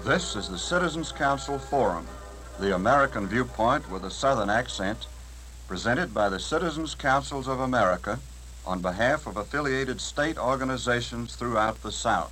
This is the Citizens Council Forum, the American viewpoint with a Southern accent, presented by the Citizens Councils of America on behalf of affiliated state organizations throughout the South.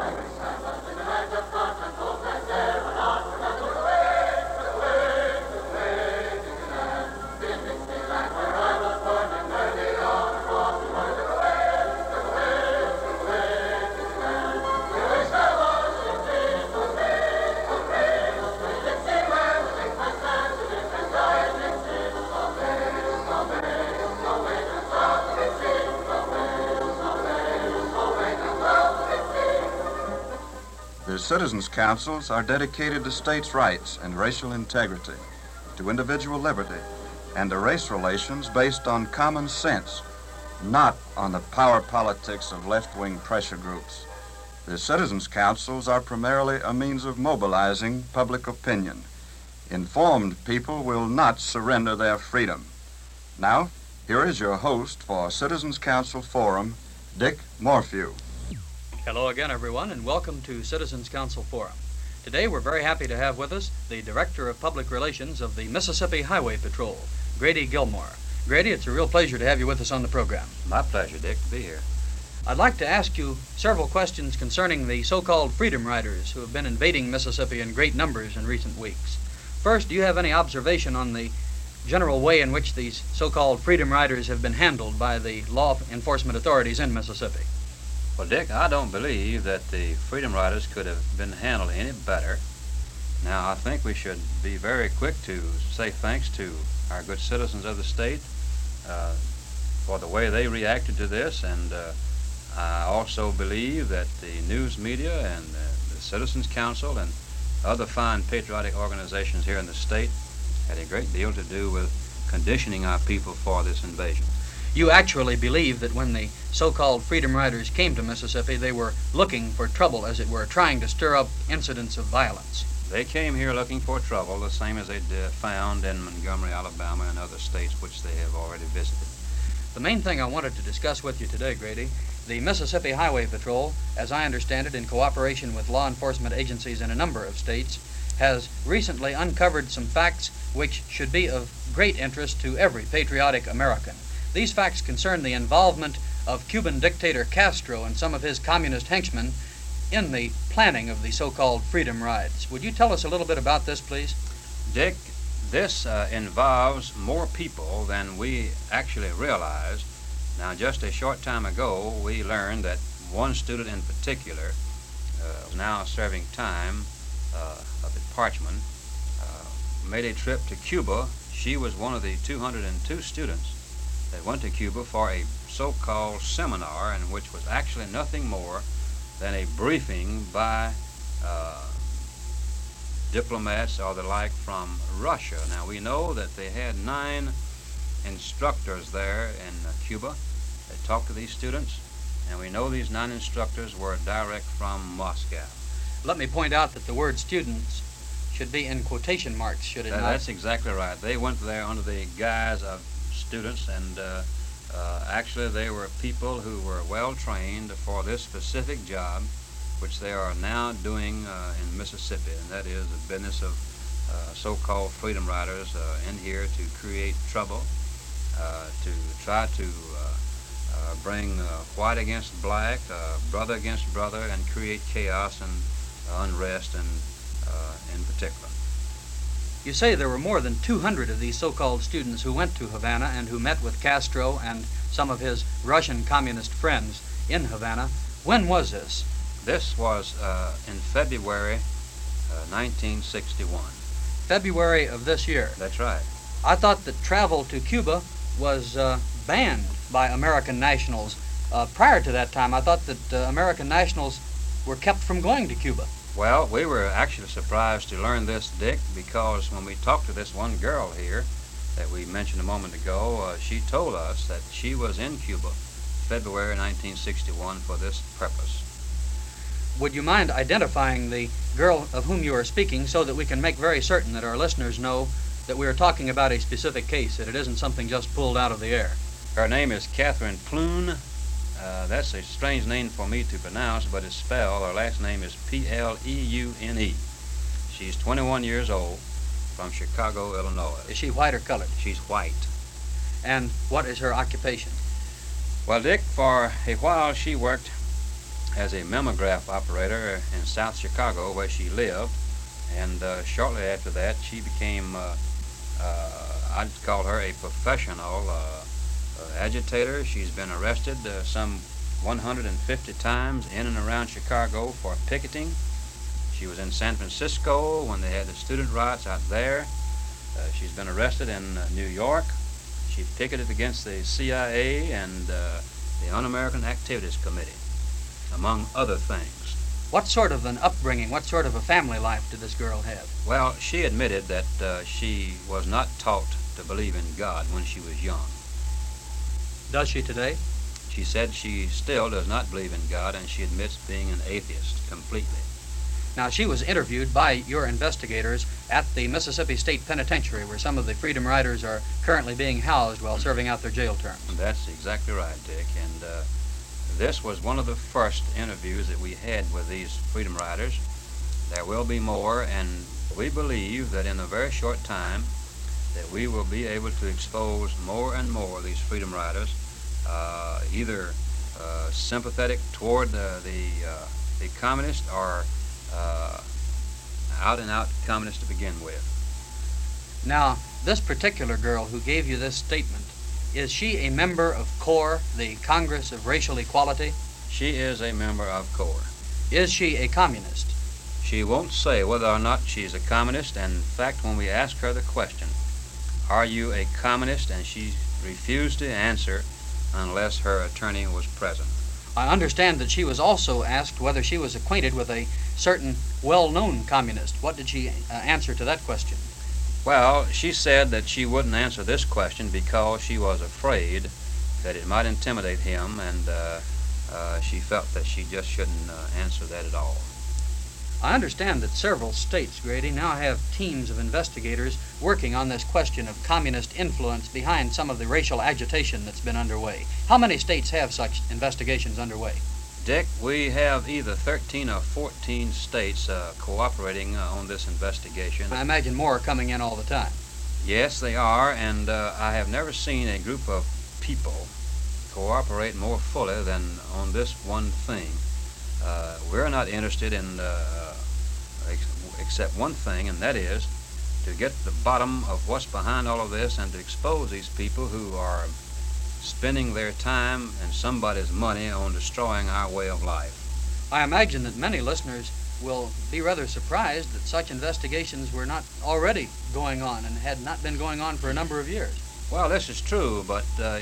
The Citizens Councils are dedicated to states' rights and racial integrity, to individual liberty, and to race relations based on common sense, not on the power politics of left-wing pressure groups. The Citizens Councils are primarily a means of mobilizing public opinion. Informed people will not surrender their freedom. Now, here is your host for Citizens Council Forum, Dick Morphew. Hello again, everyone, and welcome to Citizens Council Forum. Today, we're very happy to have with us the Director of Public Relations of the Mississippi Highway Patrol, Grady Gilmore. Grady, it's a real pleasure to have you with us on the program. My pleasure, Dick, to be here. I'd like to ask you several questions concerning the so-called Freedom Riders who have been invading Mississippi in great numbers in recent weeks. First, do you have any observation on the general way in which these so-called Freedom Riders have been handled by the law enforcement authorities in Mississippi? Well, Dick, I don't believe that the Freedom Riders could have been handled any better. Now, I think we should be very quick to say thanks to our good citizens of the state for the way they reacted to this, and I also believe that the news media and the Citizens Council and other fine patriotic organizations here in the state had a great deal to do with conditioning our people for this invasion. You actually believe that when the so-called Freedom Riders came to Mississippi, they were looking for trouble, as it were, trying to stir up incidents of violence. They came here looking for trouble, the same as they'd found in Montgomery, Alabama, and other states which they have already visited. The main thing I wanted to discuss with you today, Grady, the Mississippi Highway Patrol, as I understand it, in cooperation with law enforcement agencies in a number of states, has recently uncovered some facts which should be of great interest to every patriotic American. These facts concern the involvement of Cuban dictator Castro and some of his communist henchmen in the planning of the so-called Freedom Rides. Would you tell us a little bit about this, please? Dick, this involves more people than we actually realized. Now, just a short time ago, we learned that one student in particular, now serving time up at Parchman, made a trip to Cuba. She was one of the 202 students that went to Cuba for a so-called seminar, in which was actually nothing more than a briefing by diplomats or the like from Russia. Now, we know that they had 9 instructors there in Cuba that talked to these students, and we know these 9 instructors were direct from Moscow. Let me point out that the word students should be in quotation marks, should it not? That's exactly right. They went there under the guise of students, and actually they were people who were well trained for this specific job which they are now doing in Mississippi, and that is the business of so-called Freedom Riders in here to create trouble, to try to bring white against black, brother against brother, and create chaos and unrest in particular. You say there were more than 200 of these so-called students who went to Havana and who met with Castro and some of his Russian communist friends in Havana. When was this? This was in February 1961. February of this year? That's right. I thought that travel to Cuba was banned by American nationals. Prior to that time, I thought that American nationals were kept from going to Cuba. Well, we were actually surprised to learn this, Dick, because when we talked to this one girl here that we mentioned a moment ago, she told us that she was in Cuba February 1961 for this purpose. Would you mind identifying the girl of whom you are speaking so that we can make very certain that our listeners know that we are talking about a specific case, that it isn't something just pulled out of the air? Her name is Catherine Pleune. That's a strange name for me to pronounce, but it's spelled, her last name is Pleune. She's 21 years old, from Chicago, Illinois. Is she white or colored? She's white. And what is her occupation? Well, Dick, for a while she worked as a mammograph operator in South Chicago where she lived, and shortly after that she became, I'd call her a professional agitator. She's been arrested some 150 times in and around Chicago for picketing. She was in San Francisco when they had the student riots out there. She's been arrested in New York. She picketed against the CIA and the Un-American Activities Committee, among other things. What sort of an upbringing, what sort of a family life did this girl have? Well, she admitted that she was not taught to believe in God when she was young. Does she today? She said she still does not believe in God, and she admits being an atheist completely. Now, she was interviewed by your investigators at the Mississippi State Penitentiary, where some of the Freedom Riders are currently being housed while serving out their jail terms. That's exactly right, Dick. And this was one of the first interviews that we had with these Freedom Riders. There will be more, and we believe that in a very short time that we will be able to expose more and more of these Freedom Riders, either sympathetic toward the communist or out-and-out communist to begin with. Now, this particular girl who gave you this statement, is she a member of CORE, the Congress of Racial Equality? She is a member of CORE. Is she a communist? She won't say whether or not she's a communist, and in fact, when we ask her the question, are you a communist, and she refused to answer unless her attorney was present. I understand that she was also asked whether she was acquainted with a certain well-known communist. What did she answer to that question? Well, she said that she wouldn't answer this question because she was afraid that it might intimidate him, and she felt that she just shouldn't answer that at all. I understand that several states, Grady, now have teams of investigators working on this question of communist influence behind some of the racial agitation that's been underway. How many states have such investigations underway? Dick, we have either 13 or 14 states cooperating on this investigation. I imagine more are coming in all the time. Yes, they are, and I have never seen a group of people cooperate more fully than on this one thing. We're not interested in except one thing, and that is to get to the bottom of what's behind all of this and to expose these people who are spending their time and somebody's money on destroying our way of life. I imagine that many listeners will be rather surprised that such investigations were not already going on and had not been going on for a number of years. Well, this is true, but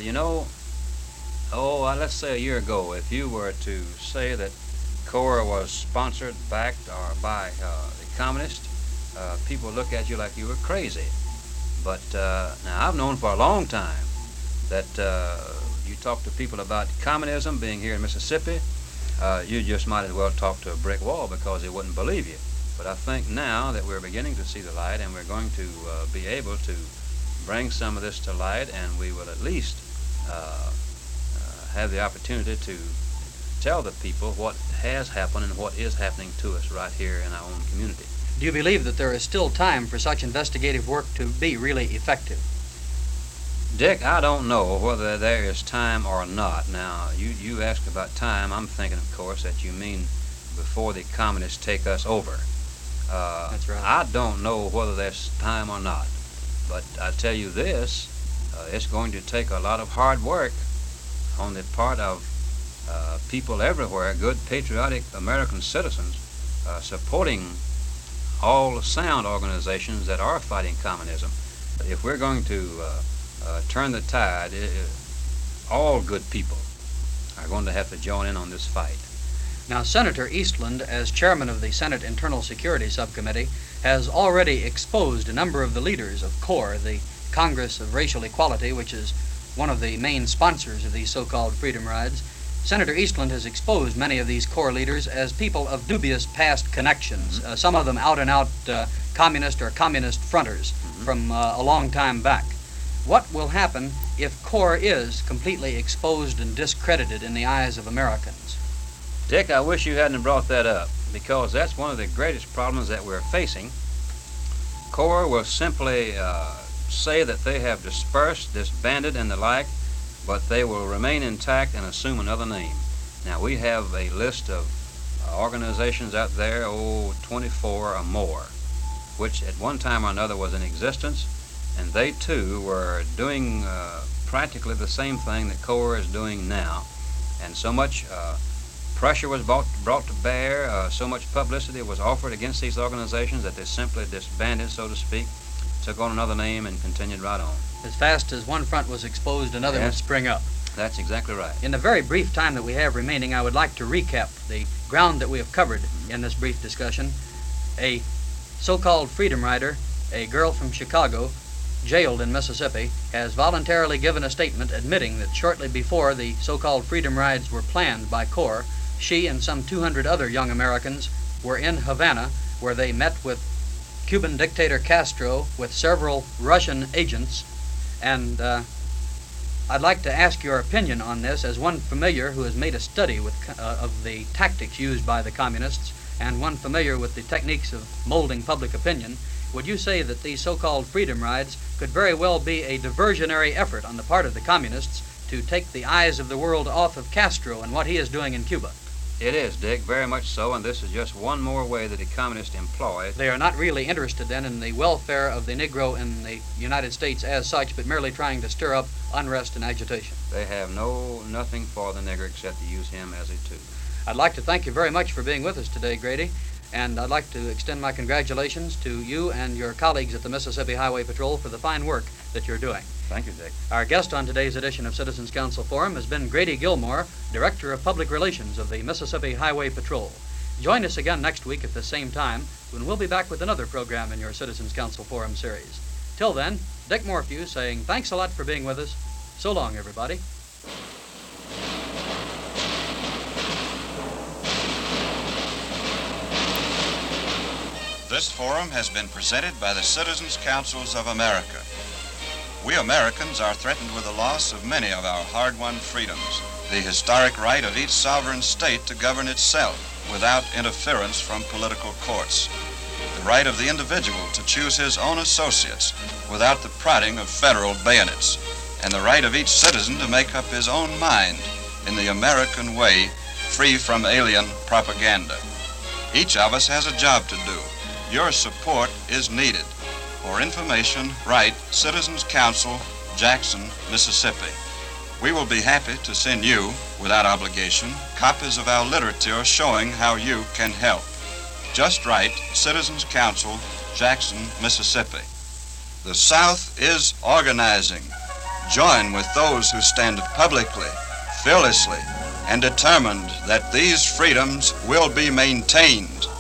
let's say a year ago, if you were to say that CORE was sponsored, backed, or by the communists, people look at you like you were crazy. But now I've known for a long time that you talk to people about communism being here in Mississippi, you just might as well talk to a brick wall because they wouldn't believe you. But I think now that we're beginning to see the light and we're going to be able to bring some of this to light, and we will at least have the opportunity to tell the people what has happened and what is happening to us right here in our own community. Do you believe that there is still time for such investigative work to be really effective? Dick, I don't know whether there is time or not. Now, you asked about time. I'm thinking, of course, that you mean before the communists take us over. That's right. I don't know whether there's time or not. But I tell you this, it's going to take a lot of hard work on the part of people everywhere, good patriotic American citizens, supporting all the sound organizations that are fighting communism. If we're going to turn the tide, all good people are going to have to join in on this fight. Now, Senator Eastland, as chairman of the Senate Internal Security Subcommittee, has already exposed a number of the leaders of CORE, the Congress of Racial Equality, which is one of the main sponsors of these so-called freedom rides. Senator Eastland has exposed many of these CORE leaders as people of dubious past connections, some of them out-and-out communist or communist fronters from a long time back. What will happen if CORE is completely exposed and discredited in the eyes of Americans? Dick, I wish you hadn't brought that up, because that's one of the greatest problems that we're facing, CORE will simply say that they have dispersed, disbanded, and the like, but they will remain intact and assume another name. Now, we have a list of organizations out there, 24 or more, which at one time or another was in existence, and they too were doing practically the same thing that CORE is doing now. And so much pressure was brought to bear, so much publicity was offered against these organizations that they simply disbanded, so to speak, took on another name, and continued right on. As fast as one front was exposed, another would spring up. That's exactly right. In the very brief time that we have remaining, I would like to recap the ground that we have covered in this brief discussion. A so-called freedom rider, a girl from Chicago, jailed in Mississippi, has voluntarily given a statement admitting that shortly before the so-called freedom rides were planned by CORE, she and some 200 other young Americans were in Havana, where they met with Cuban dictator Castro, with several Russian agents, and I'd like to ask your opinion on this as one familiar who has made a study of the tactics used by the communists and one familiar with the techniques of molding public opinion. Would you say that these so-called freedom rides could very well be a diversionary effort on the part of the communists to take the eyes of the world off of Castro and what he is doing in Cuba? It is, Dick, very much so, and this is just one more way that the communists employ. They are not really interested then in the welfare of the Negro in the United States as such, but merely trying to stir up unrest and agitation. They have nothing for the nigger except to use him as a tool. I'd like to thank you very much for being with us today, Grady, and I'd like to extend my congratulations to you and your colleagues at the Mississippi Highway Patrol for the fine work that you're doing. Thank you, Dick. Our guest on today's edition of Citizens Council Forum has been Grady Gilmore, Director of Public Relations of the Mississippi Highway Patrol. Join us again next week at the same time when we'll be back with another program in your Citizens Council Forum series. Till then, Dick Morphew saying thanks a lot for being with us. So long, everybody. This forum has been presented by the Citizens Councils of America. We Americans are threatened with the loss of many of our hard-won freedoms, the historic right of each sovereign state to govern itself without interference from political courts, the right of the individual to choose his own associates without the prodding of federal bayonets, and the right of each citizen to make up his own mind in the American way, free from alien propaganda. Each of us has a job to do. Your support is needed. For information, write Citizens Council, Jackson, Mississippi. We will be happy to send you, without obligation, copies of our literature showing how you can help. Just write Citizens Council, Jackson, Mississippi. The South is organizing. Join with those who stand publicly, fearlessly, and determined that these freedoms will be maintained.